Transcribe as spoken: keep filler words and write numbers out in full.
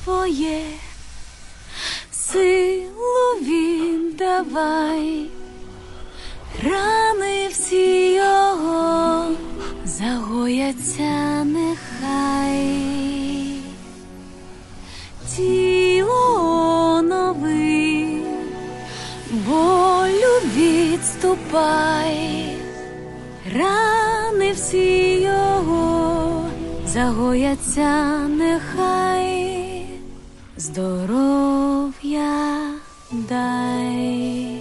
своє, силу віддавай, рани всі його загояться нехай. Тіло онови, болю відступай, рани всі його загояться нехай, здоров'я дай.